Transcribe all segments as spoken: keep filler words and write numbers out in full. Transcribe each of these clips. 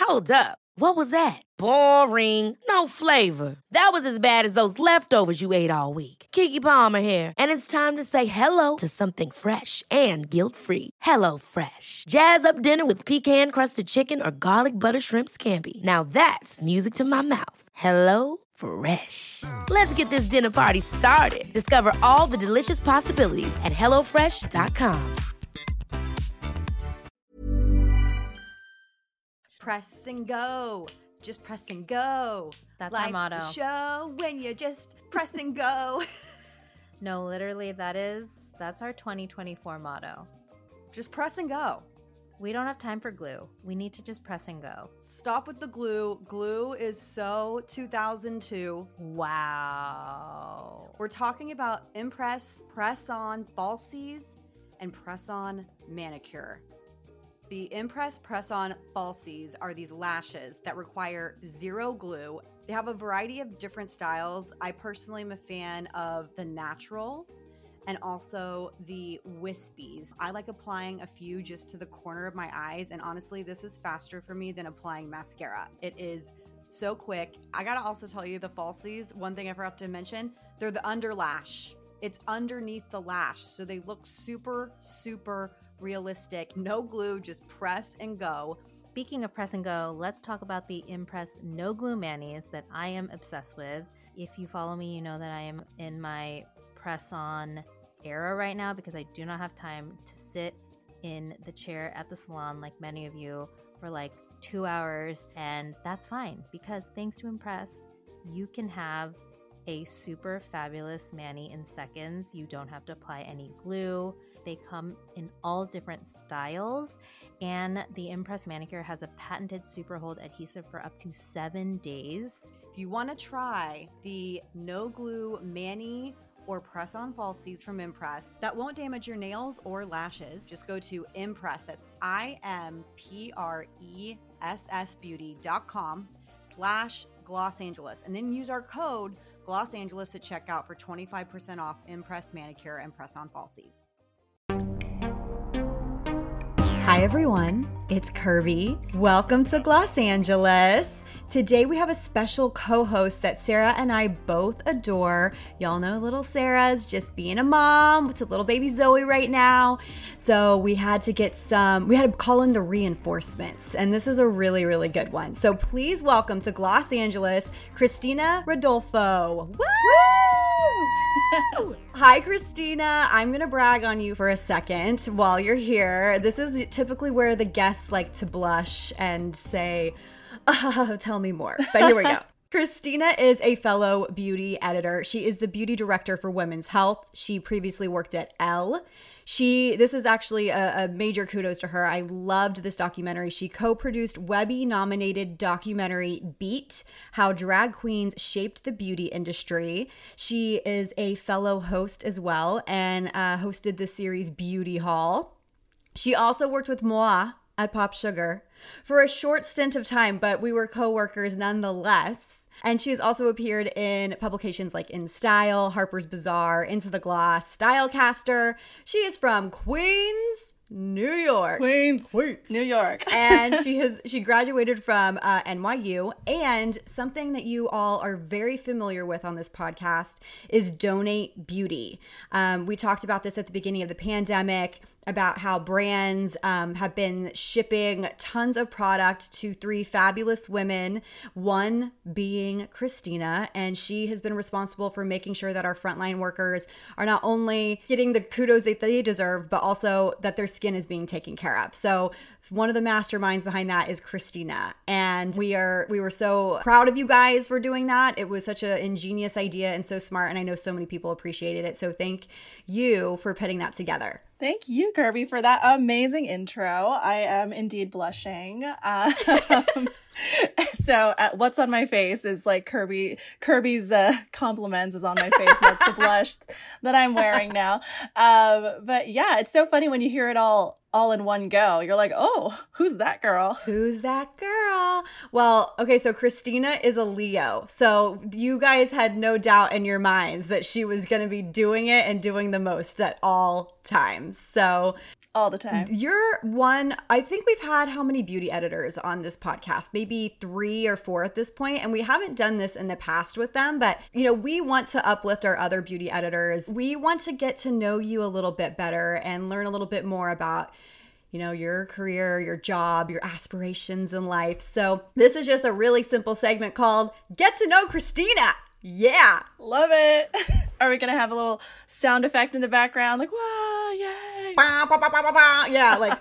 Hold up. What was that? Boring. No flavor. That was as bad as those leftovers you ate all week. Keke Palmer here, and it's time to say hello to something fresh and guilt-free. Hello Fresh. Jazz up dinner with pecan-crusted chicken or garlic butter shrimp scampi. Now that's music to my mouth. Hello Fresh. Let's get this dinner party started. Discover all the delicious possibilities at hello fresh dot com. Press and go. Just press and go. That's Life's our motto. a show when you just press and go. No, literally, that is, that's our twenty twenty-four motto. Just press and go. We don't have time for glue. We need to just press and go. Stop with the glue. Glue is so two thousand two. Wow. We're talking about Impress Press-On Falsies and Press-On Manicure. The Impress Press-On Falsies are these lashes that require zero glue. They have a variety of different styles. I personally am a fan of the natural and also the wispies. I like applying a few just to the corner of my eyes, and honestly, this is faster for me than applying mascara. It is so quick. I gotta also tell you, the falsies, one thing I forgot to mention, they're the under lash. It's underneath the lash, so they look super, super realistic. No glue, just press and go. Speaking of press and go, let's talk about the Impress No Glue Manis that I am obsessed with. If you follow me, you know that I am in my press-on era right now because I do not have time to sit in the chair at the salon like many of you for like two hours, and that's fine because thanks to Impress, you can have a super fabulous mani in seconds. You don't have to apply any glue. They come in all different styles, and the Impress Manicure has a patented super hold adhesive for up to seven days. If you want to try the no glue mani or press-on falsies from Impress that won't damage your nails or lashes, just go to Impress. That's I M P R E S S beauty dot com slash Gloss Angeles, and then use our code Gloss Angeles at checkout for twenty-five percent off Impress Manicure and Press-On Falsies. Hi everyone, it's Kirby. Welcome to Gloss Angeles. Today we have a special co-host that Sarah and I both adore. Y'all know little Sarah's just being a mom to little baby Zoe right now. So we had to get some, we had to call in the reinforcements, and this is a really, really good one. So please welcome to Gloss Angeles, Christina Rodolfo. Woo! Hi, Christina. I'm going to brag on you for a second while you're here. This is typically where the guests like to blush and say, oh, tell me more. But here we go. Christina is a fellow beauty editor. She is the beauty director for Women's Health. She previously worked at Elle. She, this is actually a, a major kudos to her. I loved this documentary. She co-produced Webby-nominated documentary Beat, How Drag Queens Shaped the Beauty Industry. She is a fellow host as well and uh, hosted the series Beauty Hall. She also worked with Moi at Pop Sugar for a short stint of time, but we were co-workers nonetheless. And she has also appeared in publications like In Style, Harper's Bazaar, Into the Gloss, Stylecaster. She is from Queens, New York. Queens, Queens. New York. And she has she graduated from uh, N Y U. And something that you all are very familiar with on this podcast is Donate Beauty. Um, we talked about this at the beginning of the pandemic, about how brands um, have been shipping tons of product to three fabulous women, one being Christina, and she has been responsible for making sure that our frontline workers are not only getting the kudos that they deserve, but also that their skin is being taken care of. So one of the masterminds behind that is Christina, and we are we were so proud of you guys for doing that. It was such an ingenious idea and so smart, and I know so many people appreciated it. So thank you for putting that together. Thank you, Kirby, for that amazing intro. I am indeed blushing. Um, so uh, what's on my face is like Kirby. Kirby's uh, compliments is on my face. And that's the blush that I'm wearing now. Um, but yeah, it's so funny when you hear it all all in one go. You're like, oh, who's that girl? Who's that girl? Well, okay, so Christina is a Leo. So you guys had no doubt in your minds that she was going to be doing it and doing the most at all times. So All the time. You're one, I think we've had how many beauty editors on this podcast? Maybe three or four at this point, and we haven't done this in the past with them, but you know, we want to uplift our other beauty editors. We want to get to know you a little bit better and learn a little bit more about, you know, your career, your job, your aspirations in life. So this is just a really simple segment called Get to Know Christina. Yeah. Love it. Are we going to have a little sound effect in the background? Like, wow, yay. Bah, bah, bah, bah, bah, bah. Yeah, like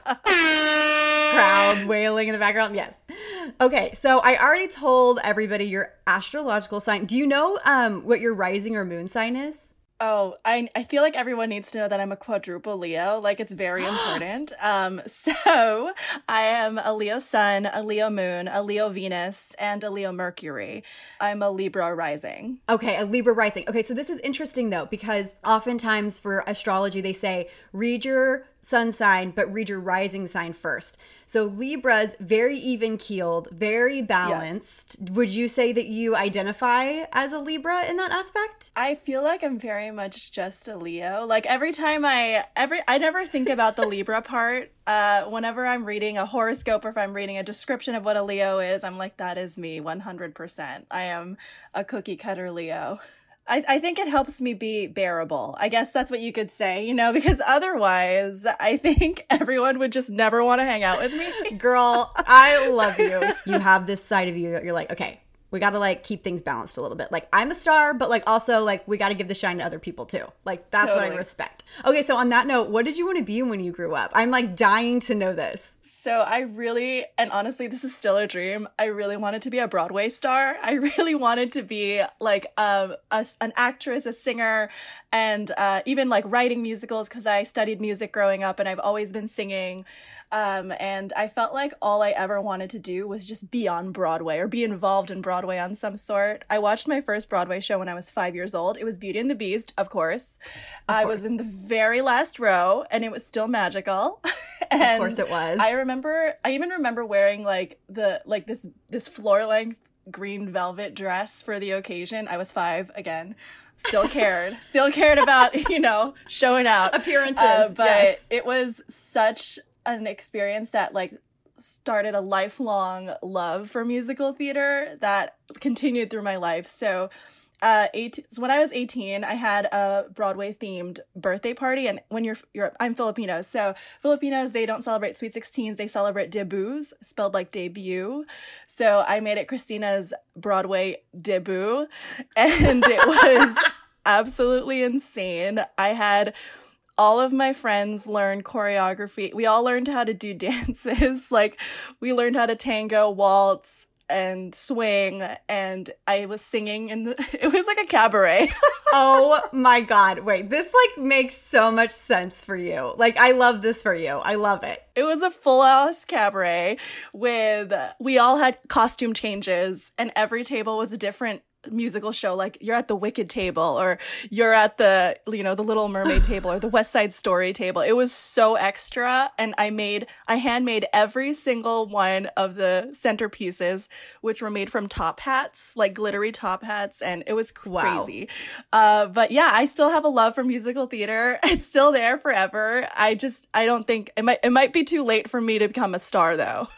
crowd wailing in the background. Yes. Okay, so I already told everybody your astrological sign. Do you know um, what your rising or moon sign is? Oh, I I feel like everyone needs to know that I'm a quadruple Leo. Like, it's very important. Um, so I am a Leo sun, a Leo moon, a Leo Venus, and a Leo Mercury. I'm a Libra rising. Okay, a Libra rising. Okay, so this is interesting though, because oftentimes for astrology, they say read your sun sign, but read your rising sign first. So Libra's very even keeled, very balanced. Yes. Would you say that you identify as a Libra in that aspect? I feel like I'm very much just a Leo. Like every time I, every, I never think about the Libra part. Uh, whenever I'm reading a horoscope or if I'm reading a description of what a Leo is, I'm like, that is me one hundred percent. I am a cookie cutter Leo. I, I think it helps me be bearable. I guess that's what you could say, you know, because otherwise I think everyone would just never want to hang out with me. Girl, I love you. You have this side of you that you're like, okay, we got to like keep things balanced a little bit. Like I'm a star, but like also like we got to give the shine to other people too. Like that's totally what I respect. Okay, so on that note, what did you want to be when you grew up? I'm like dying to know this. So I really, and honestly, this is still a dream. I really wanted to be a Broadway star. I really wanted to be like um, a, an actress, a singer, and uh, even like writing musicals because I studied music growing up and I've always been singing. Um, and I felt like all I ever wanted to do was just be on Broadway or be involved in Broadway on some sort. I watched my first Broadway show when I was five years old. It was Beauty and the Beast, of course. Of I course. was in the very last row and it was still magical. And of course it was. I remember, I even remember wearing like the, like this, this floor length green velvet dress for the occasion. I was five again. Still cared, still cared about, you know, showing out. Appearances, uh, but yes. It was such an experience that like started a lifelong love for musical theater that continued through my life. So uh eighteen, so when I was eighteen, I had a Broadway themed birthday party. And when you're you're I'm Filipino, so Filipinos, they don't celebrate sweet sixteens, they celebrate debuts, spelled like debut. So I made it Christina's Broadway debut, and it was absolutely insane. I had all of my friends learned choreography. We all learned how to do dances. Like, we learned how to tango, waltz, and swing. And I was singing in the, it was like a cabaret. Oh my God. Wait, this like makes so much sense for you. Like, I love this for you. I love it. It was a full-ass cabaret with, we all had costume changes and every table was a different musical show. Like you're at the Wicked table or you're at the, you know, the Little Mermaid table or the West Side Story table. It was so extra. And I made, I handmade every single one of the centerpieces, which were made from top hats, like glittery top hats. And it was crazy. Wow. Uh, but yeah, I still have a love for musical theater. It's still there forever. I just, I don't think it might, it might be too late for me to become a star though.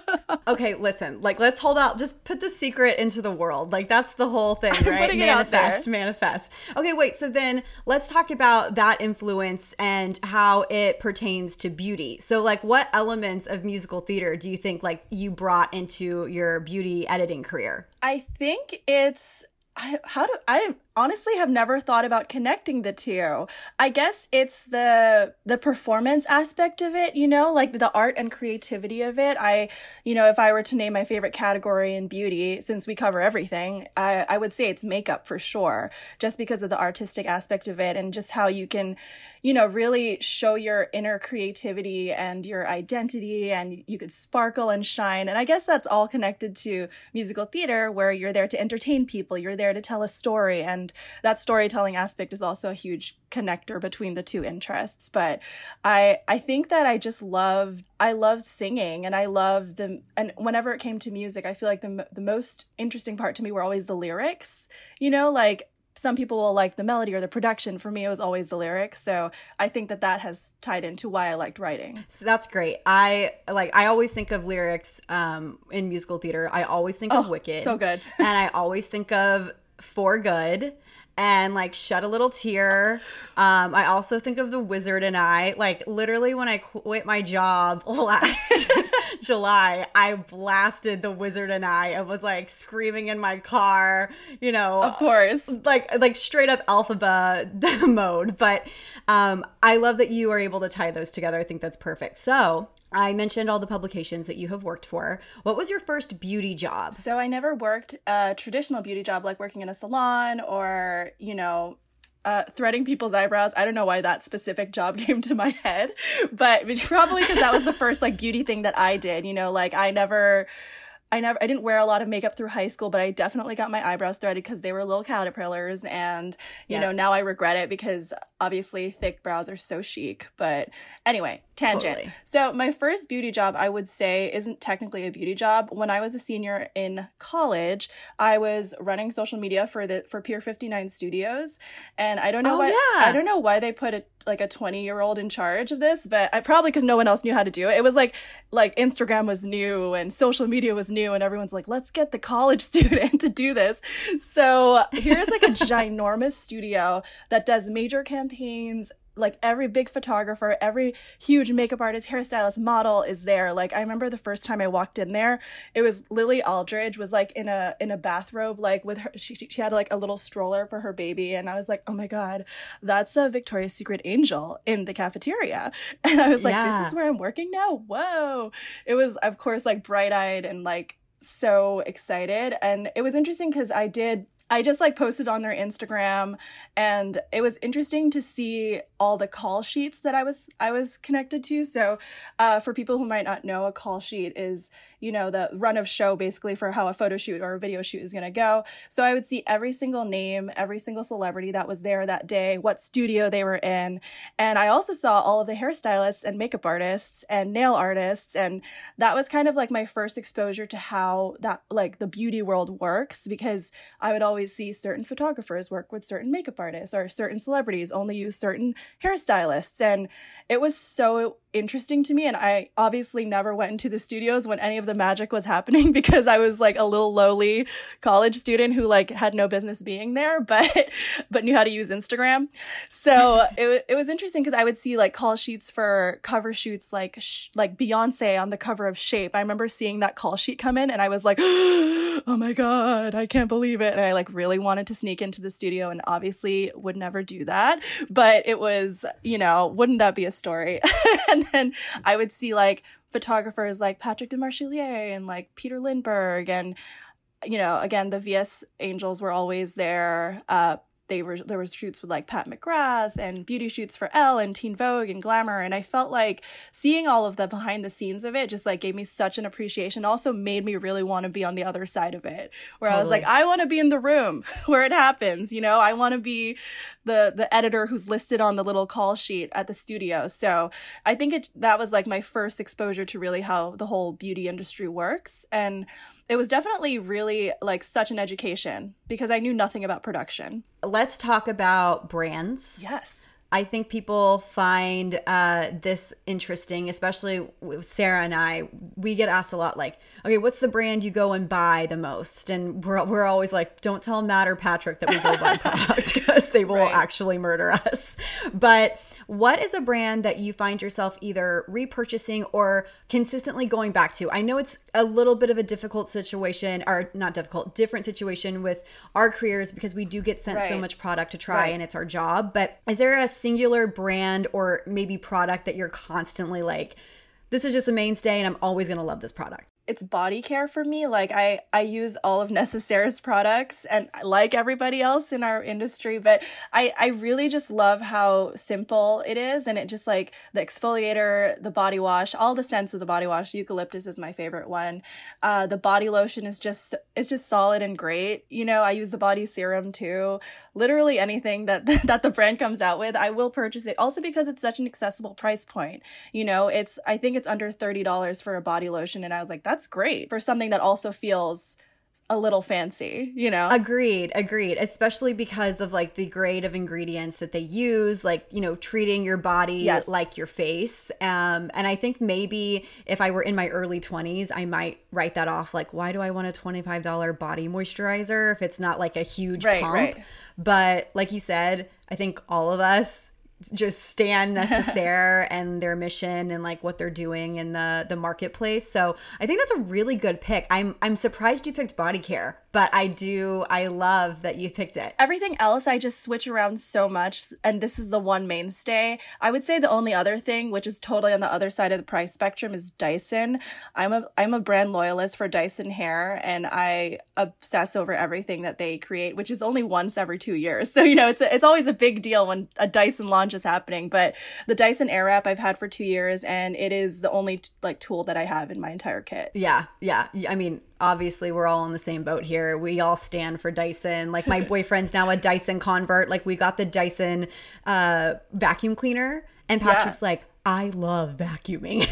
Okay, listen, like let's hold out, just put the secret into the world. Like that's the whole thing, right? Putting it out there. Manifest, manifest. Okay, wait, so then let's talk about that influence and how it pertains to beauty. So like what elements of musical theater do you think like you brought into your beauty editing career? I think it's I, how do I honestly have never thought about connecting the two. I guess it's the the performance aspect of it, you know, like the art and creativity of it. I, you know, if I were to name my favorite category in beauty, since we cover everything, I, I would say it's makeup for sure, just because of the artistic aspect of it and just how you can, you know, really show your inner creativity and your identity and you could sparkle and shine. And I guess that's all connected to musical theater where you're there to entertain people, you're there to tell a story, and that storytelling aspect is also a huge connector between the two interests. But I I think that I just loved I loved singing, and I loved the and whenever it came to music, I feel like the the most interesting part to me were always the lyrics. You know, like some people will like the melody or the production. For me, it was always the lyrics. So I think that that has tied into why I liked writing. So that's great. I like, I always think of lyrics um, in musical theater. I always think of Oh, Wicked. so good. And I always think of For Good and like Shed a Little Tear. Um, I also think of The Wizard and I. Like literally when I quit my job last July, I blasted The Wizard and I and was like screaming in my car, you know. Of course. Like like straight up Elphaba mode. But um, I love that you are able to tie those together. I think that's perfect. So I mentioned all the publications that you have worked for. What was your first beauty job? So I never worked a traditional beauty job like working in a salon or, you know, uh, threading people's eyebrows. I don't know why that specific job came to my head, but probably because that was the first like beauty thing that I did. You know, like I never... I never, I didn't wear a lot of makeup through high school, but I definitely got my eyebrows threaded because they were little caterpillars. And, you Yeah. know, now I regret it because obviously thick brows are so chic. But anyway, tangent. Totally. So my first beauty job, I would say, isn't technically a beauty job. When I was a senior in college, I was running social media for the for Pier fifty-nine Studios. And I don't know Oh, why, yeah. I don't know why they put a, like a twenty year old in charge of this, but I probably because no one else knew how to do it. It was like, like Instagram was new and social media was new and everyone's like, let's get the college student to do this. So here's like a ginormous studio that does major campaigns. Like every big photographer, every huge makeup artist, hairstylist, model is there. Like I remember the first time I walked in there, it was Lily Aldridge was like in a in a bathrobe, like with her. She she had like a little stroller for her baby, and I was like, oh my god, that's a Victoria's Secret angel in the cafeteria. And I was like, Yeah. this is where I'm working now. Whoa! It was of course like bright eyed and like so excited, and it was interesting because I did. I just like posted on their Instagram, and it was interesting to see all the call sheets that I was I was connected to. So uh, for people who might not know, a call sheet is, you know, the run of show basically for how a photo shoot or a video shoot is going to go. So I would see every single name, every single celebrity that was there that day, what studio they were in. And I also saw all of the hairstylists and makeup artists and nail artists. And that was kind of like my first exposure to how that like the beauty world works, because I would always see certain photographers work with certain makeup artists or certain celebrities only use certain hairstylists. And it was so interesting to me. And I obviously never went into the studios when any of the magic was happening because I was like a little lowly college student who like had no business being there, but but knew how to use Instagram. So it, it was interesting because I would see like call sheets for cover shoots like sh- like Beyonce on the cover of Shape. I remember seeing that call sheet come in and I was like, oh my God, I can't believe it. And I like really wanted to sneak into the studio and obviously would never do that. But it was, you know, wouldn't that be a story? And then I would see like photographers like Patrick de Marchelier and like Peter Lindbergh. And, you know, again, the V S Angels were always there. Uh, They were there was shoots with like Pat McGrath and beauty shoots for Elle and Teen Vogue and Glamour, and I felt like seeing all of the behind the scenes of it just like gave me such an appreciation. Also made me really want to be on the other side of it, where totally. I was like, I want to be in the room where it happens. You know, I want to be the the editor who's listed on the little call sheet at the studio. So I think it that was like my first exposure to really how the whole beauty industry works, and it was definitely really like such an education because I knew nothing about production. Let's talk about brands. Yes. I think people find uh, this interesting, especially with Sarah and I. We get asked a lot like, okay, what's the brand you go and buy the most? And we're, we're always like, don't tell Matt or Patrick that we go buy product because they will right. actually murder us. But what is a brand that you find yourself either repurchasing or consistently going back to? I know it's a little bit of a difficult situation, or not difficult, different situation with our careers because we do get sent right. so much product to try right. and it's our job. But is there a singular brand or maybe product that you're constantly like, this is just a mainstay and I'm always going to love this product? It's body care for me. Like I, I use all of Necessaire's products and like everybody else in our industry, but I, I really just love how simple it is. And it just like the exfoliator, the body wash, all the scents of the body wash, eucalyptus is my favorite one. Uh, the body lotion is just, it's just solid and great. You know, I use the body serum too. Literally anything that, that the brand comes out with, I will purchase it. Also because it's such an accessible price point. You know, it's, I think it's under thirty dollars for a body lotion. And I was like, that's great for something that also feels a little fancy, you know? Agreed, agreed. Especially because of like the grade of ingredients that they use, like, you know, treating your body Yes. like your face. Um, and I think maybe if I were in my early twenties, I might write that off. Like, why do I want a twenty-five dollars body moisturizer if it's not like a huge Right, pump? right. But like you said, I think all of us just stand Necessaire and their mission and like what they're doing in the the marketplace. So I think that's a really good pick. I'm I'm surprised you picked body care, but I do I love that you picked it. Everything else I just switch around so much, and this is the one mainstay. I would say the only other thing, which is totally on the other side of the price spectrum, is Dyson. I'm a I'm a brand loyalist for Dyson hair, and I obsess over everything that they create, which is only once every two years. So, you know, it's a, it's always a big deal when a Dyson launch is happening. But the Dyson Airwrap I've had for two years, and it is the only t- like tool that I have in my entire kit. Yeah, yeah. I mean, obviously we're all in the same boat here. We all stand for Dyson. Like my boyfriend's now a Dyson convert. Like we got the Dyson uh, vacuum cleaner, and Patrick's Yeah. like, I love vacuuming.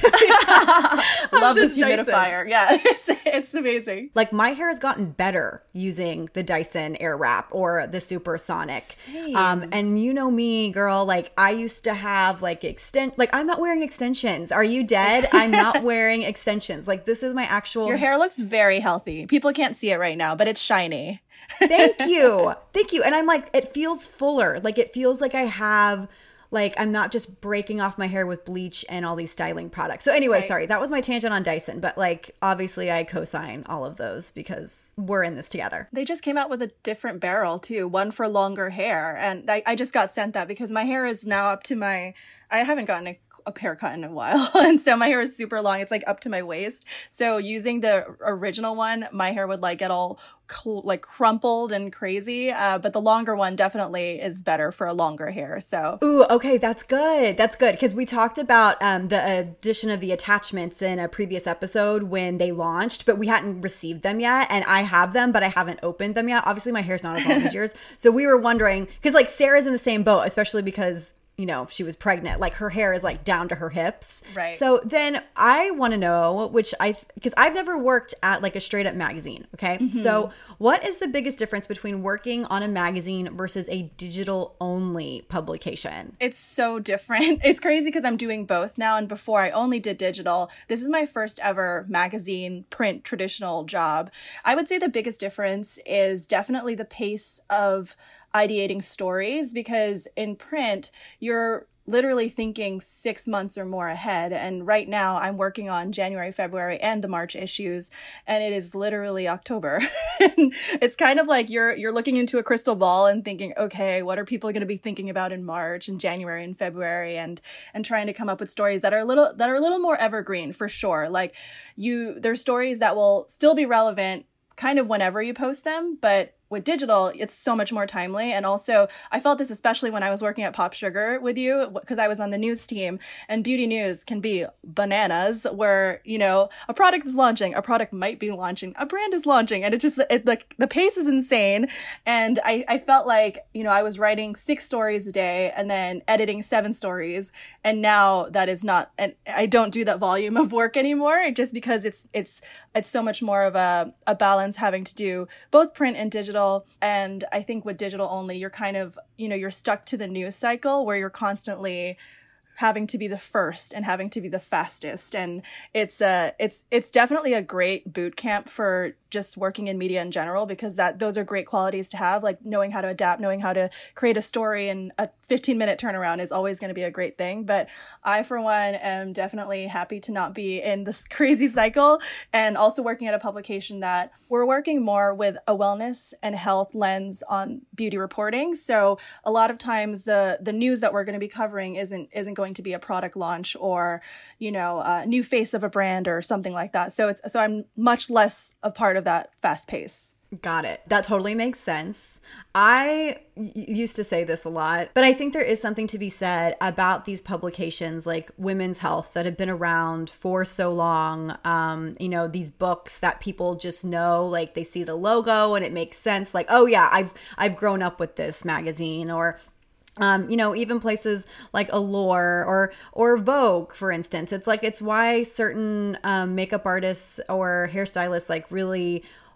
Love this this Dyson. humidifier. Yeah, it's it's amazing. Like my hair has gotten better using the Dyson Airwrap or the Supersonic. Same. Um, and you know me, girl, like I used to have like extend, like I'm not wearing extensions. Are you dead? I'm not wearing extensions. Like this is my actual. Your hair looks very healthy. People can't see it right now, but it's shiny. Thank you. Thank you. And I'm like, it feels fuller. Like it feels like I have, like I'm not just breaking off my hair with bleach and all these styling products. So anyway, Right. sorry, that was my tangent on Dyson. But like, obviously I co-sign all of those because we're in this together. They just came out with a different barrel too, one for longer hair. And I, I just got sent that because my hair is now up to my, I haven't gotten a, a haircut in a while. And so my hair is super long. It's like up to my waist. So using the original one, my hair would like get all cl- like crumpled and crazy. Uh, but the longer one definitely is better for a longer hair. So Ooh, okay, that's good. That's good because we talked about um, the addition of the attachments in a previous episode when they launched, but we hadn't received them yet. And I have them, but I haven't opened them yet. Obviously, my hair's not as long as yours, so we were wondering because like Sarah's in the same boat, especially because you know she was pregnant. Like her hair is like down to her hips. Right. So then I want to know, which I because I've never worked at like a straight up magazine. Okay, so what is the biggest difference between working on a magazine versus a digital only publication? it's so different. It's crazy because I'm doing both now. And before I only did digital. This is my first ever magazine print traditional job. I would say the biggest difference is definitely the pace of ideating stories because in print, you're literally thinking six months or more ahead. And right now I'm working on January, February, and the March issues. And it is literally October. And it's kind of like you're you're looking into a crystal ball and thinking, okay, what are people going to be thinking about in March and January and February and and trying to come up with stories that are a little that are a little more evergreen for sure. Like you there's stories that will still be relevant kind of whenever you post them, but with digital, it's so much more timely. And also, I felt this especially when I was working at Pop Sugar with you, because I was on the news team, and beauty news can be bananas where, you know, a product is launching, a product might be launching, a brand is launching, and it just, it like, the pace is insane. And I, I felt like, you know, I was writing six stories a day and then editing seven stories. And now that is not, and I don't do that volume of work anymore, just because it's, it's, it's so much more of a, a balance having to do both print and digital. And I think with digital only, you're kind of, you know, you're stuck to the news cycle where you're constantly having to be the first and having to be the fastest. And it's uh it's it's definitely a great boot camp for just working in media in general, because that those are great qualities to have, like knowing how to adapt, knowing how to create a story, and a fifteen minute turnaround is always going to be a great thing. But I, for one, am definitely happy to not be in this crazy cycle, and also working at a publication that we're working more with a wellness and health lens on beauty reporting. So a lot of times the the news that we're going to be covering isn't isn't going to be a product launch or, you know, a new face of a brand or something like that. So it's so I'm much less a part of that fast pace. Got it. That totally makes sense. I y- used to say this a lot, but I think there is something to be said about these publications like Women's Health that have been around for so long. Um, you know, these books that people just know, like they see the logo and it makes sense. Like, oh yeah, I've I've grown up with this magazine. Or Um, you know, even places like Allure or or Vogue, for instance. It's like it's why certain um, makeup artists or hairstylists like really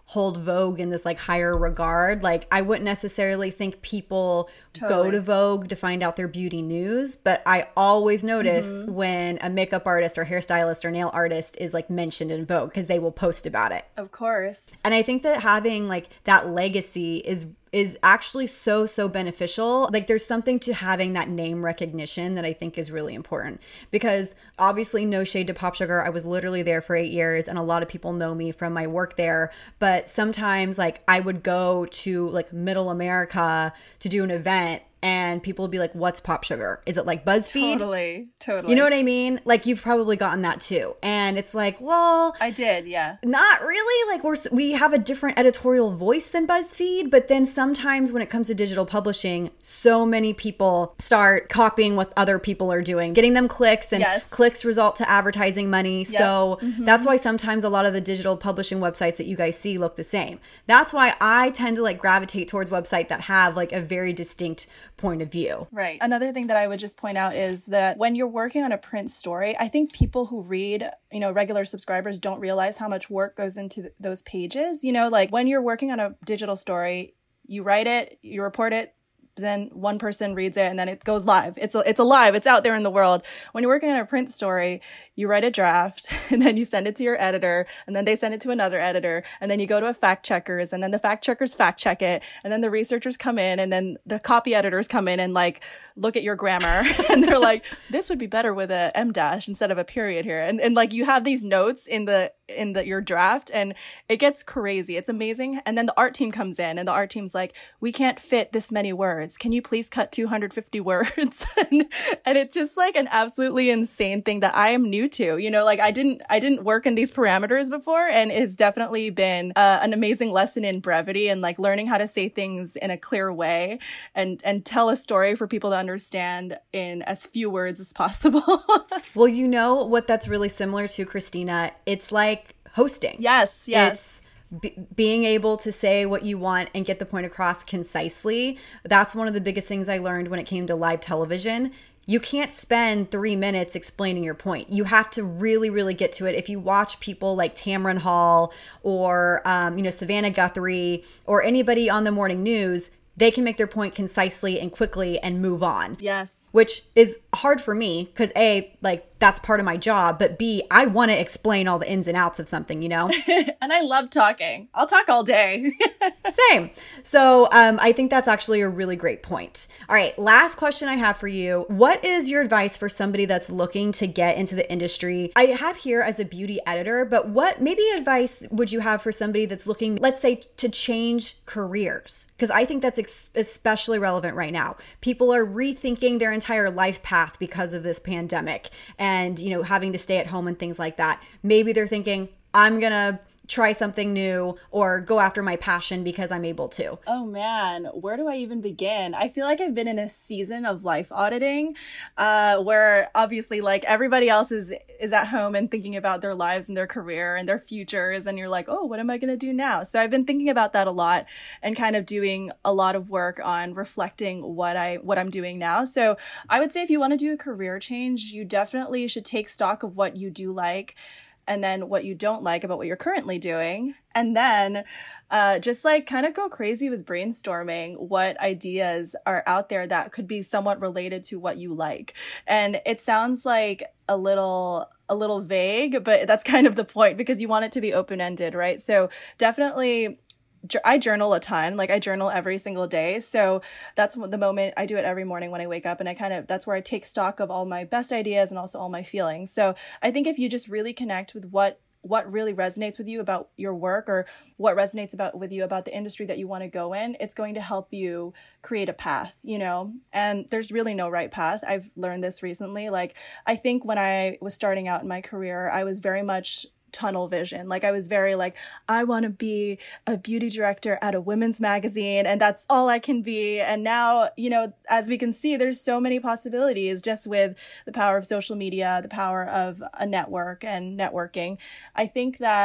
hold Vogue in this like higher regard. Like I wouldn't necessarily think people Totally. go to Vogue to find out their beauty news, but I always notice Mm-hmm. when a makeup artist or hairstylist or nail artist is like mentioned in Vogue because they will post about it. Of course. And I think that having like that legacy is is actually so so beneficial. Like there's something to having that name recognition that I think is really important, because obviously no shade to Pop Sugar, I was literally there for eight years and a lot of people know me from my work there, but sometimes like I would go to like Middle America to do an event and people would be like, what's Pop Sugar? Is it like BuzzFeed? Totally. Totally. You know what I mean? Like you've probably gotten that too. And it's like, well, I did, yeah. not really. Like we're we have a different editorial voice than BuzzFeed, but then sometimes when it comes to digital publishing, so many people start copying what other people are doing, getting them clicks, and Yes. clicks result to advertising money. Yep. So that's why sometimes a lot of the digital publishing websites that you guys see look the same. That's why I tend to like gravitate towards websites that have like a very distinct point of view. Right. Another thing that I would just point out is that when you're working on a print story, I think people who read, you know, regular subscribers don't realize how much work goes into th- those pages. You know, like when you're working on a digital story, you write it, you report it, then one person reads it and then it goes live. It's a, it's alive. It's out there in the world. When you're working on a print story, you write a draft and then you send it to your editor and then they send it to another editor and then you go to a fact checkers and then the fact checkers fact check it and then the researchers come in and then the copy editors come in and like look at your grammar and they're like, this would be better with a em dash instead of a period here. And and like you have these notes in the in the your draft and it gets crazy. It's amazing. And then the art team comes in and the art team's like, we can't fit this many words. Can you please cut two hundred fifty words? and, and it's just like an absolutely insane thing that I am new to, you know, like I didn't, I didn't work in these parameters before. And it's definitely been uh, an amazing lesson in brevity and like learning how to say things in a clear way and, and tell a story for people to understand in as few words as possible. Well, you know what that's really similar to, Christina? It's like hosting. Yes, yes. It's b- being able to say what you want and get the point across concisely. That's one of the biggest things I learned when it came to live television. You can't spend three minutes explaining your point. You have to really, really get to it. If you watch people like Tamron Hall or, um, you know, Savannah Guthrie or anybody on the morning news, they can make their point concisely and quickly and move on. Yes. Which is hard for me because A, like that's part of my job, but B, I want to explain all the ins and outs of something, you know? And I love talking. I'll talk all day. Same. So um, I think that's actually a really great point. All right, last question I have for you. What is your advice for somebody that's looking to get into the industry? I have here as a beauty editor, but what maybe advice would you have for somebody that's looking, let's say, to change careers? Because I think that's ex- especially relevant right now. People are rethinking their entire life path because of this pandemic and, you know, having to stay at home and things like that. Maybe they're thinking, I'm going to try something new or go after my passion because I'm able to. Oh man, where do I even begin? I feel like I've been in a season of life auditing uh, where obviously like everybody else is is at home and thinking about their lives and their career and their futures. And you're like, oh, what am I going to do now? So I've been thinking about that a lot and kind of doing a lot of work on reflecting what, I, what I'm doing now. So I would say if you want to do a career change, you definitely should take stock of what you do like and then what you don't like about what you're currently doing. And then uh, just like kind of go crazy with brainstorming what ideas are out there that could be somewhat related to what you like. And it sounds like a little a little vague, but that's kind of the point because you want it to be open-ended, right? So definitely I journal a ton, like I journal every single day. So that's the moment I do it every morning when I wake up. And I kind of, that's where I take stock of all my best ideas and also all my feelings. So I think if you just really connect with what, what really resonates with you about your work or what resonates about with you about the industry that you want to go in, it's going to help you create a path, you know, and there's really no right path. I've learned this recently. Like, I think when I was starting out in my career, I was very much tunnel vision. Like I was very like, I want to be a beauty director at a women's magazine and that's all I can be. And now, you know, as we can see, there's so many possibilities just with the power of social media, the power of a network and networking. I think that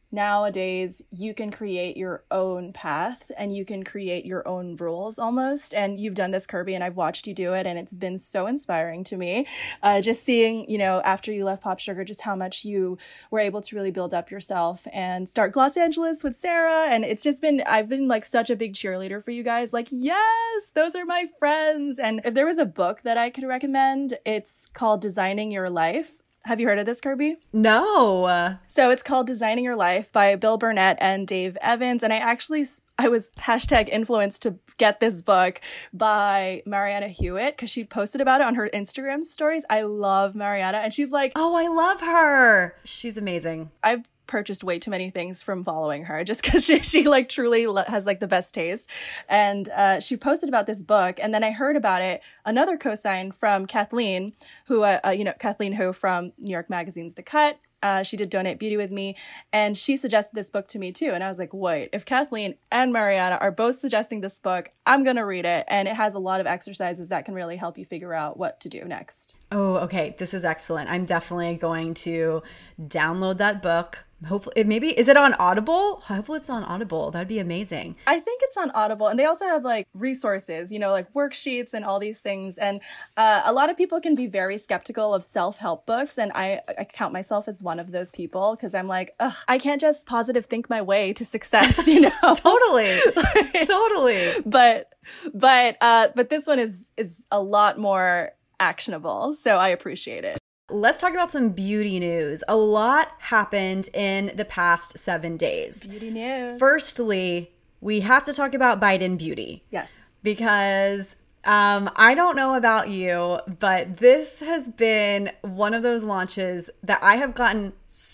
nowadays you can create your own path and you can create your own rules almost. And you've done this, Kirby, and I've watched you do it, and it's been so inspiring to me. Uh, just seeing, you know, after you left Pop Sugar, just how much you were able to really build up yourself and start Gloss Angeles with Sarah. And it's just been, I've been like such a big cheerleader for you guys. Like, yes, those are my friends. And if there was a book that I could recommend, it's called Designing Your Life. Have you heard of this, Kirby? No. So it's called Designing Your Life by Bill Burnett and Dave Evans. And I actually, I was hashtag influenced to get this book by Mariana Hewitt because she posted about it on her Instagram stories. I love Mariana. And she's like, oh, I love her. She's amazing. I've purchased way too many things from following her just because she, she like truly has like the best taste. And uh, she posted about this book. And then I heard about it, another cosign from Kathleen, who, uh, uh, you know, Kathleen Ho from New York Magazine's The Cut. Uh, she did Donate Beauty with me, and she suggested this book to me too. And I was like, wait, if Kathleen and Mariana are both suggesting this book, I'm going to read it. And it has a lot of exercises that can really help you figure out what to do next. Oh, okay. This is excellent. I'm definitely going to download that book. Hopefully, maybe, is it on Audible? Hopefully it's on Audible. That'd be amazing. I think it's on Audible. And they also have like resources, you know, like worksheets and all these things. And uh, a lot of people can be very skeptical of self-help books. And I, I count myself as one of those people because I'm like, ugh, I can't just positive think my way to success, you know? Totally. Totally. But, but, uh, but this one is, is a lot more actionable. So I appreciate it. Let's talk about some beauty news. A lot happened in the past seven days. Beauty news. Firstly, we have to talk about Biden Beauty. Yes. Because um, I don't know about you, but this has been one of those launches that I have gotten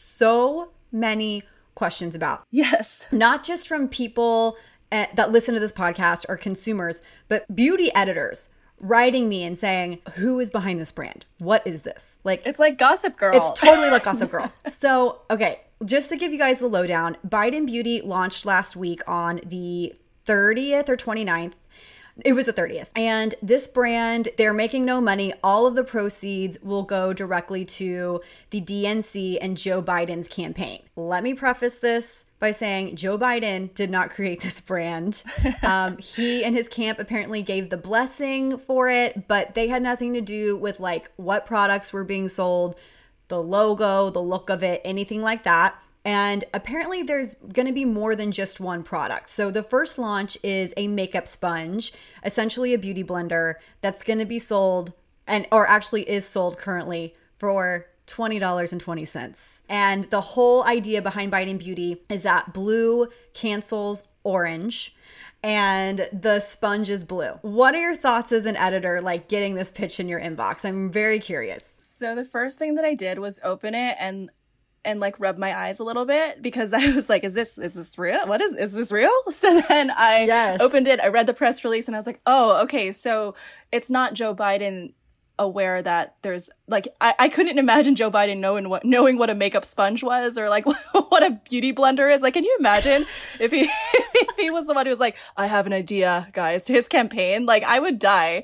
so many questions about. Yes. Not just from people uh, that listen to this podcast or consumers, but beauty editors writing me and saying, who is behind this brand? What is this? Like, it's like Gossip Girl. It's totally like Gossip Girl. So, okay, just to give you guys the lowdown, Biden Beauty launched last week on the thirtieth or twenty-ninth. It was the thirtieth. And this brand, they're making no money. All of the proceeds will go directly to the D N C and Joe Biden's campaign. Let me preface this by saying Joe Biden did not create this brand. Um, he and his camp apparently gave the blessing for it, but they had nothing to do with like what products were being sold, the logo, the look of it, anything like that. And apparently there's going to be more than just one product. So the first launch is a makeup sponge, essentially a beauty blender that's going to be sold and or actually is sold currently for twenty dollars and twenty cents. And the whole idea behind Biden Beauty is that blue cancels orange and the sponge is blue. What are your thoughts as an editor, like getting this pitch in your inbox? I'm very curious. So the first thing that I did was open it and and like rub my eyes a little bit because I was like, is this, is this real? What is, is this real? So then I yes. opened it, I read the press release and I was like, oh, okay. So it's not Joe Biden aware that there's like, I, I couldn't imagine Joe Biden knowing what, knowing what a makeup sponge was or like what a beauty blender is. Like, can you imagine if he, if he was the one who was like, I have an idea, guys, to his campaign? Like, I would die.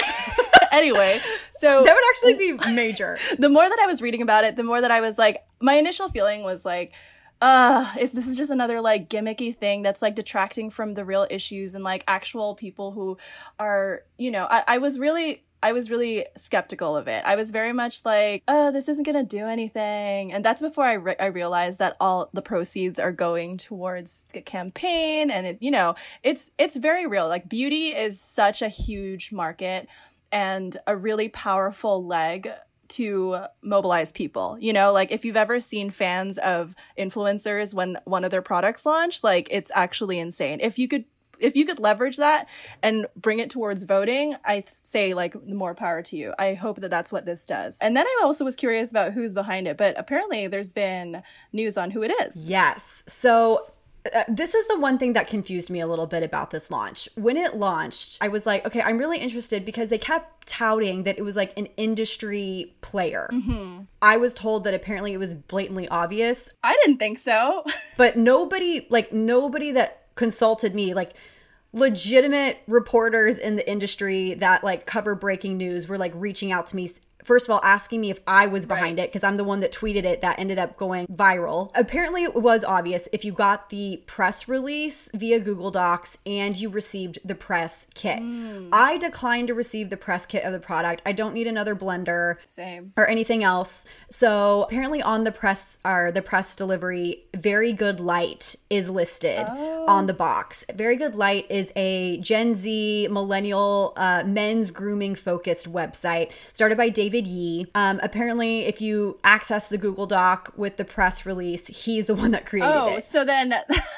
Anyway, so that would actually be major. The more that I was reading about it, the more that I was like, my initial feeling was like, uh, if this is just another like gimmicky thing that's like detracting from the real issues and like actual people who are, you know, I, I was really, I was really skeptical of it. I was very much like, oh, this isn't going to do anything. And that's before I, re- I realized that all the proceeds are going towards the campaign. And, it, you know, it's, it's very real. Like beauty is such a huge market and a really powerful leg to mobilize people. You know, like if you've ever seen fans of influencers when one of their products launch, like it's actually insane. If you could if you could leverage that and bring it towards voting, I say like more power to you. I hope that that's what this does. And then I also was curious about who's behind it, but apparently there's been news on who it is. Yes. So Uh, this is the one thing that confused me a little bit about this launch. When it launched, I was like, okay, I'm really interested because they kept touting that it was like an industry player. Mm-hmm. I was told that apparently it was blatantly obvious. I didn't think so. But nobody, like nobody that consulted me, like legitimate reporters in the industry that like cover breaking news were like reaching out to me first of all, asking me if I was behind Right. it, because I'm the one that tweeted it that ended up going viral. Apparently, it was obvious if you got the press release via Google Docs and you received the press kit. Mm. I declined to receive the press kit of the product. I don't need another blender Same. or anything else. So apparently on the press or the press delivery, Very Good Light is listed Oh. on the box. Very Good Light is a Gen Z millennial uh, men's grooming focused website started by David Yee. Um, apparently, if you access the Google Doc with the press release, he's the one that created Oh, it. so then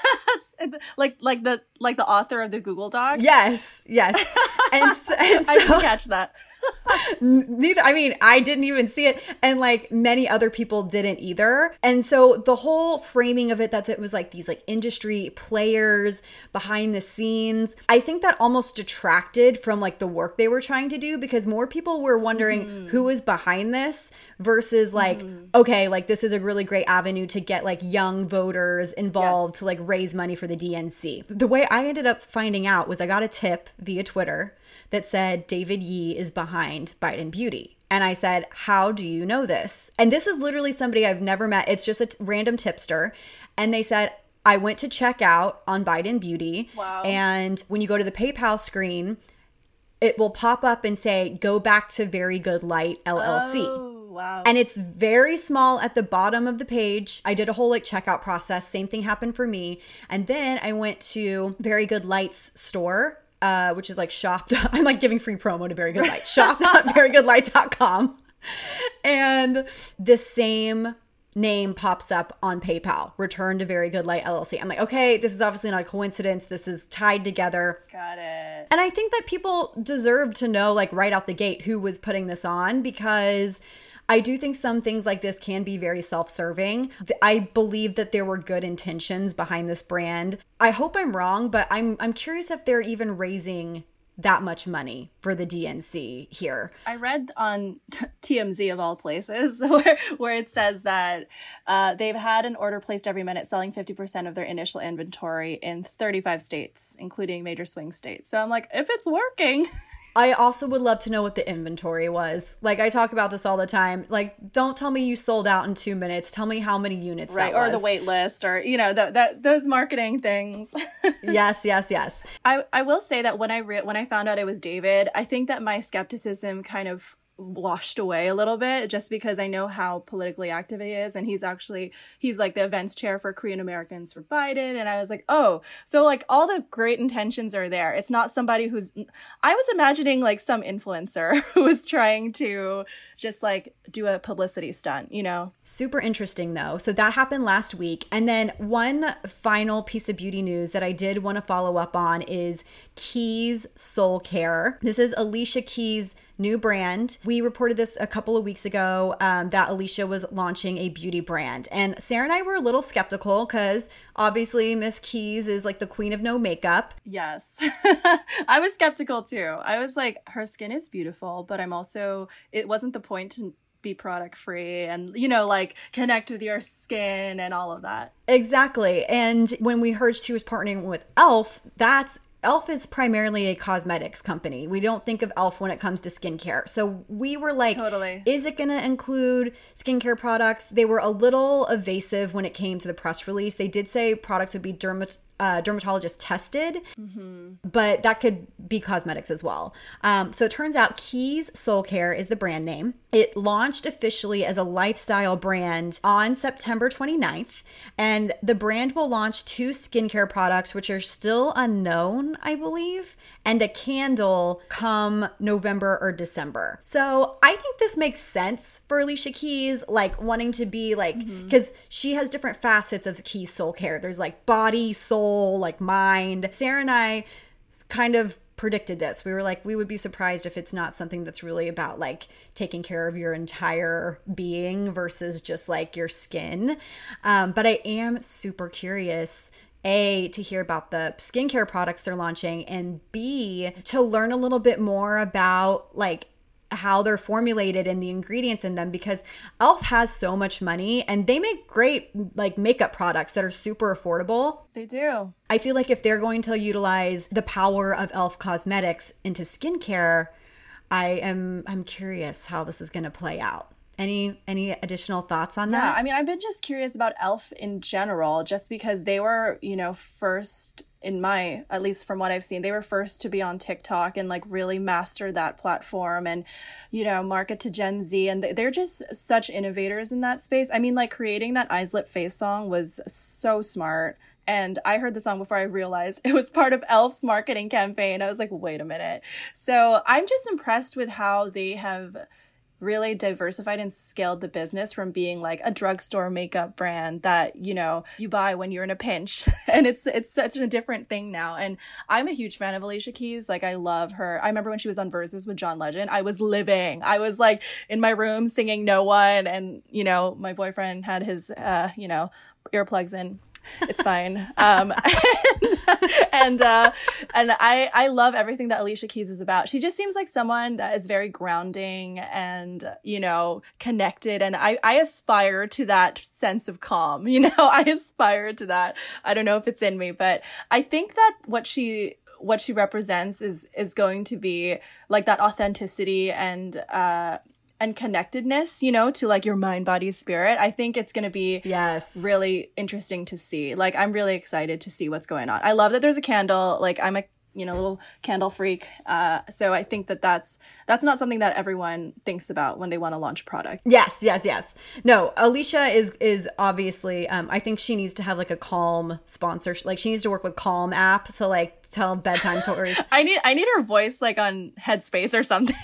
like like the like the author of the Google Doc? Yes, yes. And so, and I so didn't catch that. neither, I mean, I didn't even see it. And like many other people didn't either. And so the whole framing of it, that it was like these like industry players behind the scenes, I think that almost detracted from like the work they were trying to do, because more people were wondering mm-hmm. who was behind this versus like, mm-hmm. okay, like this is a really great avenue to get like young voters involved yes. to like raise money for the D N C. The way I ended up finding out was I got a tip via Twitter that said David Yee is behind Biden Beauty. And I said, how do you know this? And this is literally somebody I've never met. It's just a t- random tipster. And they said, I went to check out on Biden Beauty. Wow. And when you go to the PayPal screen, it will pop up and say, go back to Very Good Light L L C. Oh, wow. And it's very small at the bottom of the page. I did a whole like checkout process. Same thing happened for me. And then I went to Very Good Light's store, Uh, which is like shop. I'm like giving free promo to Very Good Light. shop dot very good light dot com. And the same name pops up on PayPal. Return to Very Good Light L L C. I'm like, okay, this is obviously not a coincidence. This is tied together. Got it. And I think that people deserve to know like right out the gate who was putting this on, because I do think some things like this can be very self-serving. I believe that there were good intentions behind this brand. I hope I'm wrong, but I'm I'm curious if they're even raising that much money for the D N C here. I read on T M Z of all places where, where it says that uh, they've had an order placed every minute, selling fifty percent of their initial inventory in thirty-five states, including major swing states. So I'm like, if it's working... I also would love to know what the inventory was. Like, I talk about this all the time. Like, don't tell me you sold out in two minutes. Tell me how many units right, that was. Or the wait list, or, you know, the, the, those marketing things. Yes, yes, yes. I, I will say that when I re- when I found out it was David, I think that my skepticism kind of washed away a little bit, just because I know how politically active he is, and he's actually he's like the events chair for Korean Americans for Biden, and I was like, oh, so like all the great intentions are there. It's not somebody who's I was imagining like some influencer who was trying to just like do a publicity stunt, you know. Super interesting though. So that happened last week. And then one final piece of beauty news that I did want to follow up on is Keys Soul Care. This is Alicia Keys' new brand. We reported this a couple of weeks ago um, that Alicia was launching a beauty brand. And Sarah and I were a little skeptical because obviously Miss Keys is like the queen of no makeup. Yes. I was skeptical too. I was like, her skin is beautiful, but I'm also, it wasn't the point to be product free and, you know, like connect with your skin and all of that. Exactly. And when we heard she was partnering with e l f, that's e l f is primarily a cosmetics company. We don't think of e l f when it comes to skincare. So we were like, totally. Is it going to include skincare products? They were a little evasive when it came to the press release. They did say products would be dermat- uh, dermatologist tested, mm-hmm. but that could be cosmetics as well. Um, so it turns out Keys Soul Care is the brand name. It launched officially as a lifestyle brand on September twenty-ninth, and the brand will launch two skincare products, which are still unknown, I believe, and a candle come November or December. So I think this makes sense for Alicia Keys, like wanting to be like, because mm-hmm. she has different facets of Keys Soul Care. There's like body, soul, like mind. Sarah and I kind of predicted this. We were like, we would be surprised if it's not something that's really about like taking care of your entire being versus just like your skin. Um, but I am super curious, A, to hear about the skincare products they're launching, and B, to learn a little bit more about like how they're formulated and the ingredients in them, because e l f has so much money and they make great like makeup products that are super affordable. They do. I feel like if they're going to utilize the power of e l f Cosmetics into skincare, I am I'm curious how this is going to play out. Any any additional thoughts on that? Yeah, I mean, I've been just curious about e l f in general, just because they were, you know, first in my, at least from what I've seen, they were first to be on TikTok and like really master that platform and, you know, market to Gen Z. And they're just such innovators in that space. I mean, like creating that Eyes Lip Face song was so smart. And I heard the song before I realized it was part of e l f's marketing campaign. I was like, wait a minute. So I'm just impressed with how they have really diversified and scaled the business from being like a drugstore makeup brand that, you know, you buy when you're in a pinch. And it's it's such a different thing now. And I'm a huge fan of Alicia Keys. Like, I love her. I remember when she was on Versus with John Legend, I was living. I was like in my room singing No One. And, you know, my boyfriend had his, uh, you know, earplugs in. It's fine. Um, and and, uh, and I, I love everything that Alicia Keys is about. She just seems like someone that is very grounding and, you know, connected. And I, I aspire to that sense of calm. You know, I aspire to that. I don't know if it's in me, but I think that what she what she represents is is going to be like that authenticity and uh and connectedness, you know, to like your mind, body, spirit. I think it's going to be yes really interesting to see. Like, I'm really excited to see what's going on. I love that there's a candle. Like, I'm a, you know, little candle freak. Uh, so I think that that's, that's not something that everyone thinks about when they want to launch a product. Yes, yes, yes. No, Alicia is, is obviously, um, I think she needs to have like a Calm sponsor. Like, she needs to work with Calm app to like tell bedtime stories. I need, I need her voice like on Headspace or something.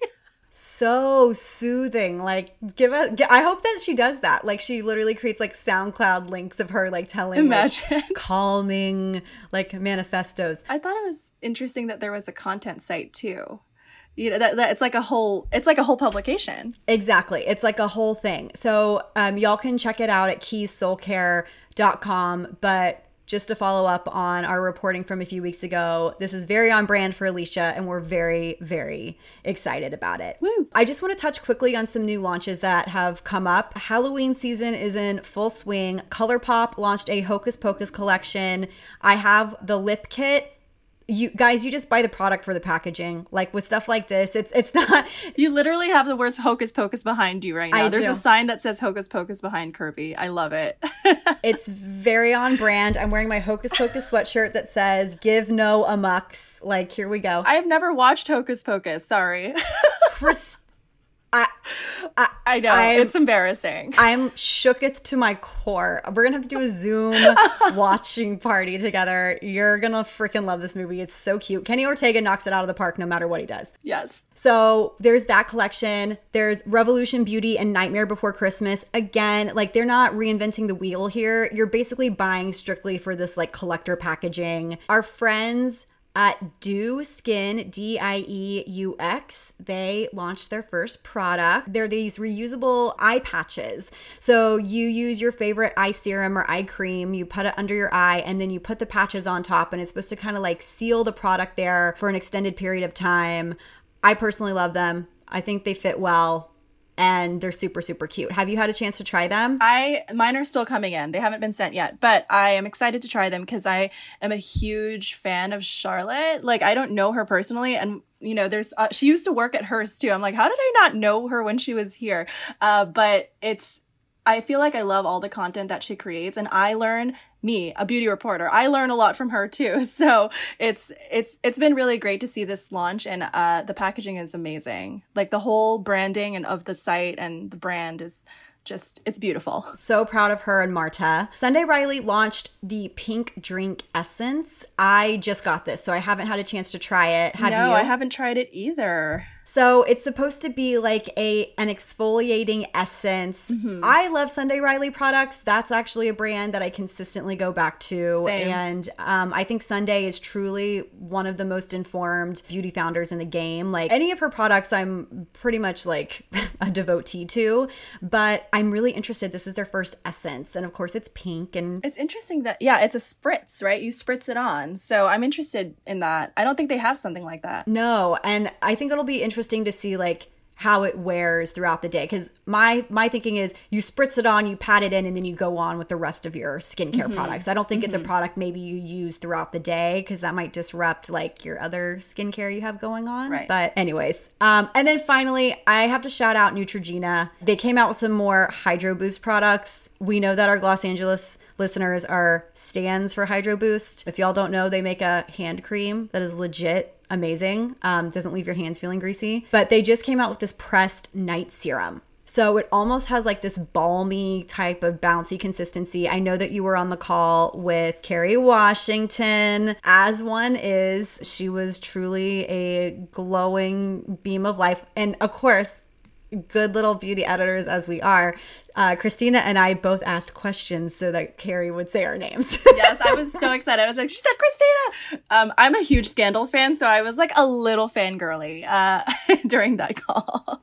So soothing. Like, give us, I hope that she does that. Like, she literally creates like SoundCloud links of her like telling Imagine. Like, calming like manifestos. I thought it was interesting that there was a content site too. You know, that, that it's like a whole, it's like a whole publication. Exactly. It's like a whole thing. So um, y'all can check it out at keys soul care dot com. But just to follow up on our reporting from a few weeks ago, this is very on brand for Alicia, and we're very, very excited about it. Woo. I just want to touch quickly on some new launches that have come up. Halloween season is in full swing. ColourPop launched a Hocus Pocus collection. I have the lip kit. You guys, you just buy the product for the packaging. Like, with stuff like this, it's it's not. You literally have the words Hocus Pocus behind you right now. I There's do. a sign that says Hocus Pocus behind Kirby. I love it. It's very on brand. I'm wearing my Hocus Pocus sweatshirt that says "Give no amucks." Like, here we go. I have never watched Hocus Pocus. Sorry. Chris, I, I, I know. I'm, it's embarrassing. I'm shooketh to my core. We're gonna have to do a Zoom watching party together. You're gonna freaking love this movie. It's so cute. Kenny Ortega knocks it out of the park no matter what he does. Yes. So there's that collection. There's Revolution Beauty and Nightmare Before Christmas. Again, like, they're not reinventing the wheel here. You're basically buying strictly for this like collector packaging. Our friends at Dew Skin, D I E U X, they launched their first product. They're these reusable eye patches. So you use your favorite eye serum or eye cream, you put it under your eye, and then you put the patches on top, and it's supposed to kind of like seal the product there for an extended period of time. I personally love them. I think they fit well, and they're super, super cute. Have you had a chance to try them? I mine are still coming in. They haven't been sent yet, but I am excited to try them because I am a huge fan of Charlotte. Like, I don't know her personally, and you know, there's uh, she used to work at Hearst too. I'm like, how did I not know her when she was here? Uh, but it's I feel like I love all the content that she creates, and I learn, me, a beauty reporter, I learn a lot from her too. So it's it's it's been really great to see this launch, and uh, the packaging is amazing. Like, the whole branding and of the site and the brand is just, it's beautiful. So proud of her and Marta. Sunday Riley launched the Pink Drink Essence. I just got this, so I haven't had a chance to try it. Have no, you? I haven't tried it either. So it's supposed to be like a an exfoliating essence. Mm-hmm. I love Sunday Riley products. That's actually a brand that I consistently go back to. Same. And um, I think Sunday is truly one of the most informed beauty founders in the game. Like, any of her products, I'm pretty much like a devotee to. But I'm really interested. This is their first essence. And of course, it's pink. And it's interesting that, yeah, it's a spritz, right? You spritz it on. So I'm interested in that. I don't think they have something like that. No. And I think it'll be interesting to see like how it wears throughout the day. Because my my thinking is you spritz it on, you pat it in, and then you go on with the rest of your skincare mm-hmm. products. I don't think mm-hmm. it's a product maybe you use throughout the day because that might disrupt like your other skincare you have going on. Right. But anyways, um, and then finally, I have to shout out Neutrogena. They came out with some more Hydro Boost products. We know that our Los Angeles listeners are stans for Hydro Boost. If y'all don't know, they make a hand cream that is legit amazing. Um, doesn't leave your hands feeling greasy. But they just came out with this pressed night serum. So it almost has like this balmy type of bouncy consistency. I know that you were on the call with Kerry Washington, as one is. She was truly a glowing beam of life. And of course, good little beauty editors as we are, uh, Christina and I both asked questions so that Kerry would say our names. Yes, I was so excited. I was like, she said Christina. Um, I'm a huge Scandal fan, so I was like a little fangirly uh, during that call.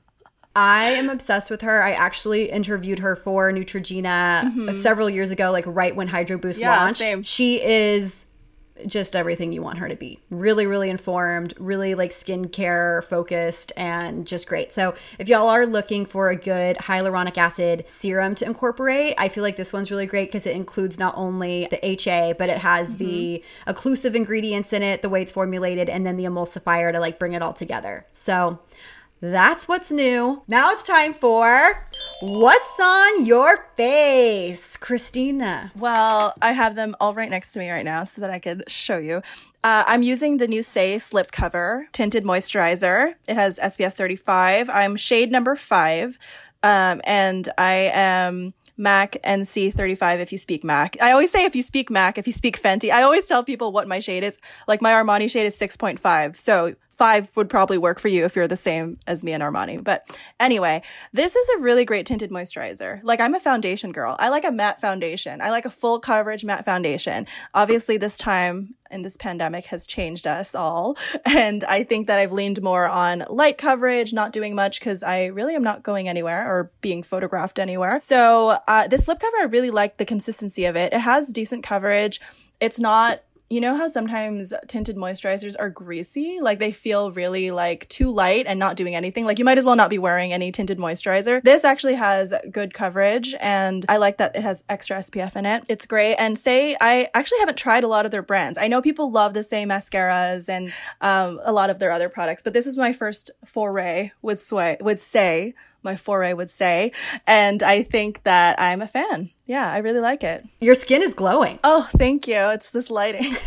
I am obsessed with her. I actually interviewed her for Neutrogena mm-hmm. several years ago, like right when Hydro Boost yeah, launched. Same. She is just everything you want her to be. Really, really informed, really like skincare focused, and just great. So if y'all are looking for a good hyaluronic acid serum to incorporate, I feel like this one's really great because it includes not only the H A, but it has mm-hmm. the occlusive ingredients in it, the way it's formulated, and then the emulsifier to like bring it all together. So that's what's new. Now it's time for What's on Your Face, Christina. Well, I have them all right next to me right now so that I could show you. Uh, I'm using the new Saie Slip Cover Tinted Moisturizer. It has S P F thirty-five. I'm shade number five, um, and I am MAC N C thirty-five if you speak MAC. I always say if you speak MAC, if you speak Fenty. I always tell people what my shade is. Like my Armani shade is six point five. So five would probably work for you if you're the same as me and Armani. But anyway, this is a really great tinted moisturizer. Like I'm a foundation girl. I like a matte foundation. I like a full coverage matte foundation. Obviously this time and this pandemic has changed us all. And I think that I've leaned more on light coverage, not doing much because I really am not going anywhere or being photographed anywhere. So uh, this lip cover, I really like the consistency of it. It has decent coverage. It's not, you know how sometimes tinted moisturizers are greasy? Like they feel really like too light and not doing anything. Like you might as well not be wearing any tinted moisturizer. This actually has good coverage and I like that it has extra S P F in it. It's great. And Saie, I actually haven't tried a lot of their brands. I know people love the Saie mascaras and um, a lot of their other products, but this was my first foray with Sway, with Saie. My foray would say. And I think that I'm a fan. Yeah, I really like it. Your skin is glowing. Oh, thank you. It's this lighting.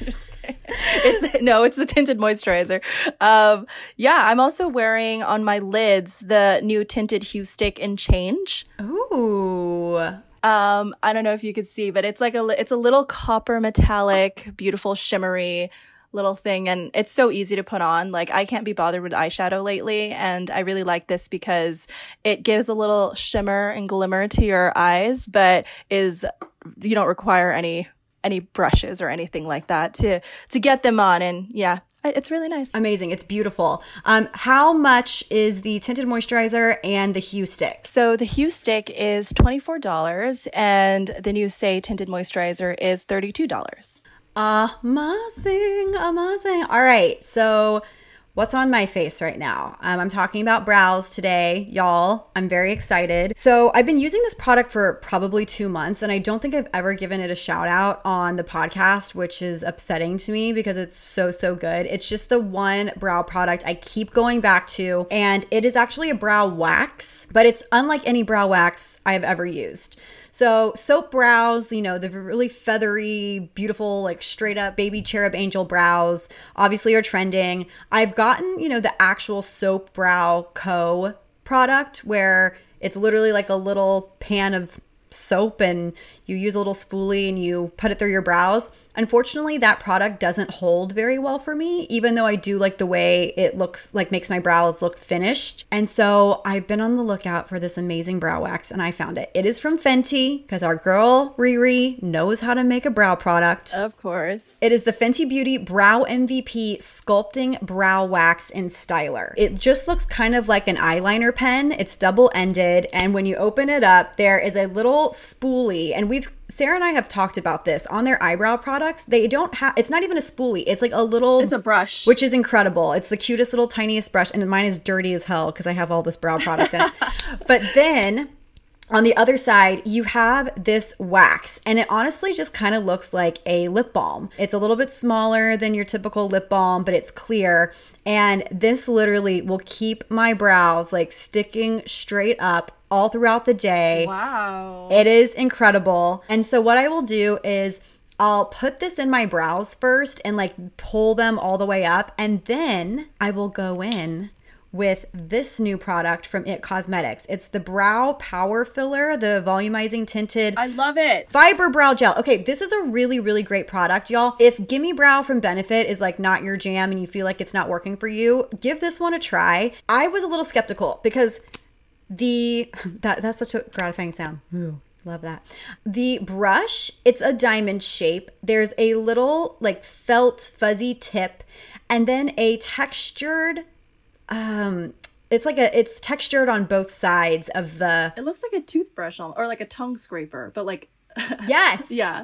It's no, it's the tinted moisturizer. Um, yeah, I'm also wearing on my lids the new tinted Hue Stick and Change. Ooh. Um, I don't know if you could see, but it's like a it's a little copper metallic, beautiful shimmery little thing, and it's so easy to put on. Like I can't be bothered with eyeshadow lately, and I really like this because it gives a little shimmer and glimmer to your eyes, but is you don't require any any brushes or anything like that to to get them on. And yeah, it's really nice. Amazing. It's beautiful. Um, how much is the tinted moisturizer and the Hue Stick? So the Hue Stick is twenty-four dollars and the new Saie tinted moisturizer is thirty-two dollars. Amazing, amazing. All right, so what's on my face right now? Um, I'm talking about brows today, y'all. I'm very excited. So I've been using this product for probably two months, and I don't think I've ever given it a shout out on the podcast, which is upsetting to me because it's so, so good. It's just the one brow product I keep going back to, and it is actually a brow wax, but it's unlike any brow wax I've ever used. So soap brows, you know, the really feathery, beautiful, like straight up baby cherub angel brows obviously are trending. I've gotten, you know, the actual Soap Brow Co. product where it's literally like a little pan of soap and you use a little spoolie and you put it through your brows. Unfortunately, that product doesn't hold very well for me, even though I do like the way it looks, like makes my brows look finished. And so I've been on the lookout for this amazing brow wax and I found it. It is from Fenty because our girl Riri knows how to make a brow product. Of course. It is the Fenty Beauty Brow M V P Sculpting Brow Wax in Styler. It just looks kind of like an eyeliner pen. It's double-ended, and when you open it up, there is a little little spoolie, and we've Sarah and I have talked about this on their eyebrow products. They don't have, it's not even a spoolie. It's like a little, it's a brush, which is incredible. It's the cutest little tiniest brush, and mine is dirty as hell because I have all this brow product in it. But then on the other side, you have this wax, and it honestly just kind of looks like a lip balm. It's a little bit smaller than your typical lip balm, but it's clear. And this literally will keep my brows like sticking straight up all throughout the day. Wow. It is incredible. And so what I will do is I'll put this in my brows first and like pull them all the way up. And then I will go in with this new product from It Cosmetics. It's the Brow Power Filler, the volumizing tinted. I love it. Fiber brow gel. Okay, this is a really, really great product, y'all. If Gimme Brow from Benefit is like not your jam and you feel like it's not working for you, give this one a try. I was a little skeptical because the, that that's such a gratifying sound. Ooh. Love that. The brush, it's a diamond shape. There's a little like felt fuzzy tip and then a textured, um, it's like a, it's textured on both sides of the. It looks like a toothbrush or like a tongue scraper, but like. Yes. Yeah.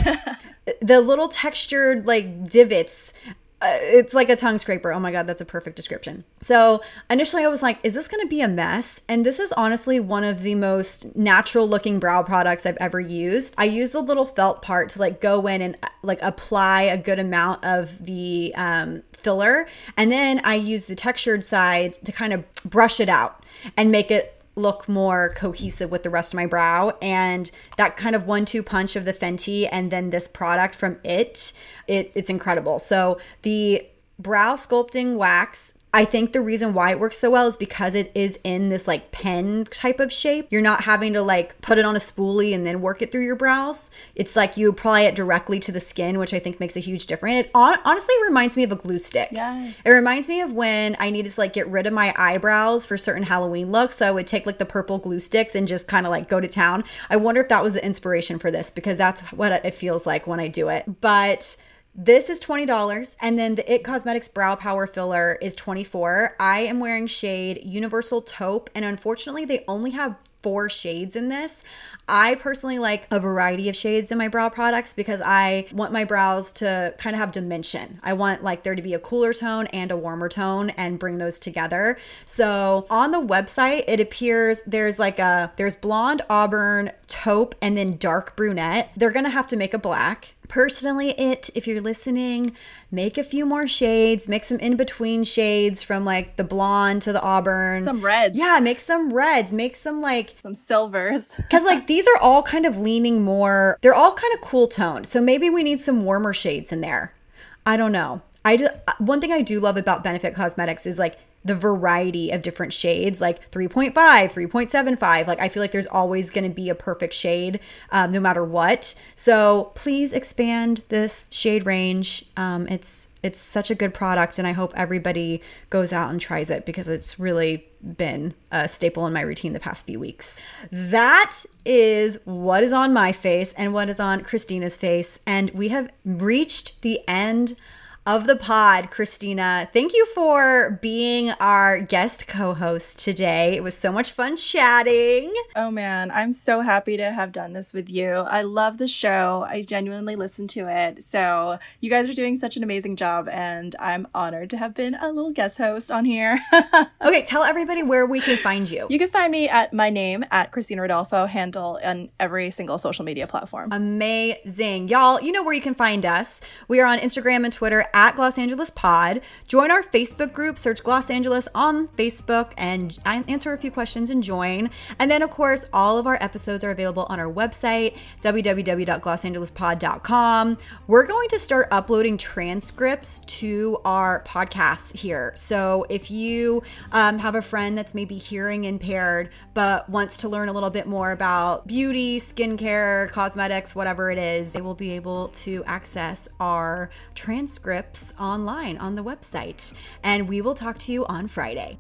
The little textured like divots. Uh, it's like a tongue scraper. Oh my God, that's a perfect description. So initially I was like, is this going to be a mess? And this is honestly one of the most natural looking brow products I've ever used. I use the little felt part to like go in and like apply a good amount of the um, filler. And then I use the textured side to kind of brush it out and make it look more cohesive with the rest of my brow. And that kind of one two punch of the Fenty and then this product from it, it it's incredible. So the brow sculpting wax, I think the reason why it works so well is because it is in this like pen type of shape. You're not having to like put it on a spoolie and then work it through your brows. It's like you apply it directly to the skin, which I think makes a huge difference. It on- honestly reminds me of a glue stick. Yes. It reminds me of when I needed to like get rid of my eyebrows for certain Halloween looks. So I would take like the purple glue sticks and just kind of like go to town. I wonder if that was the inspiration for this because that's what it feels like when I do it. But this is twenty dollars, and then the It Cosmetics Brow Power Filler is twenty-four dollars. I am wearing shade Universal Taupe, and unfortunately they only have four shades in this. I personally like a variety of shades in my brow products because I want my brows to kind of have dimension. I want like there to be a cooler tone and a warmer tone and bring those together. So on the website, it appears there's like a, there's blonde, auburn, taupe, and then dark brunette. They're gonna have to make a black. Personally, it, if you're listening, make a few more shades, make some in-between shades from like the blonde to the auburn. Some reds. Yeah, make some reds, make some like some silvers. Because like these are all kind of leaning more, they're all kind of cool toned. So maybe we need some warmer shades in there. I don't know. I do, one thing I do love about Benefit Cosmetics is like the variety of different shades, like three point five, three point seven five. Like I feel like there's always going to be a perfect shade um, no matter what. So please expand this shade range. Um, it's it's such a good product, and I hope everybody goes out and tries it because it's really been a staple in my routine the past few weeks. That is what is on my face and what is on Christina's face, and we have reached the end of the pod. Christina, thank you for being our guest co-host today. It was so much fun chatting. Oh man, I'm so happy to have done this with you. I love the show. I genuinely listen to it. So you guys are doing such an amazing job, and I'm honored to have been a little guest host on here. Okay, tell everybody where we can find you. You can find me at my name, at Christina Rodolfo, handle on every single social media platform. Amazing. Y'all, you know where you can find us. We are on Instagram and Twitter at Gloss Angeles Pod. Join our Facebook group, search Gloss Angeles on Facebook, and answer a few questions and join. And then, of course, all of our episodes are available on our website, w w w dot gloss angeles pod dot com. We're going to start uploading transcripts to our podcasts here. So if you um, have a friend that's maybe hearing impaired but wants to learn a little bit more about beauty, skincare, cosmetics, whatever it is, they will be able to access our transcripts online on the website. And we will talk to you on Friday.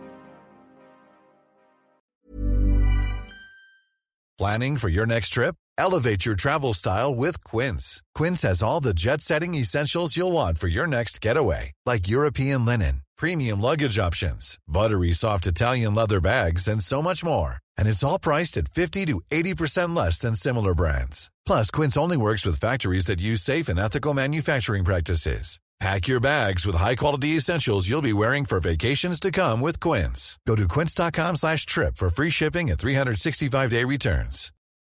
Planning for your next trip? Elevate your travel style with Quince. Quince has all the jet-setting essentials you'll want for your next getaway, like European linen, premium luggage options, buttery soft Italian leather bags, and so much more. And it's all priced at fifty to eighty percent less than similar brands. Plus, Quince only works with factories that use safe and ethical manufacturing practices. Pack your bags with high-quality essentials you'll be wearing for vacations to come with Quince. Go to quince.com slash trip for free shipping and three sixty-five day returns.